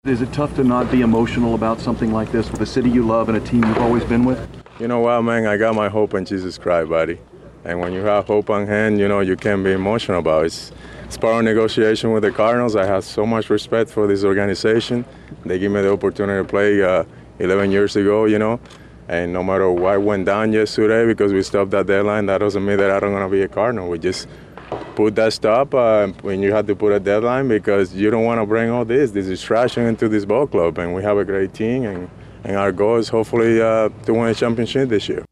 Is it tough to not be emotional about something like this with a city you love and a team you've always been with? You know what, man? I got my hope in Jesus Christ, buddy. And when you have hope on hand, you can't be emotional about it. It's part of negotiation with the Cardinals. I have so much respect for this organization. They gave me the opportunity to play 11 years ago, And no matter what went down yesterday because we stopped that deadline, that doesn't mean that I don't going to be a Cardinal. We just put that stop when you have to put a deadline because you don't want to bring all this distraction into this ball club. And we have a great team, and our goal is hopefully to win a championship this year.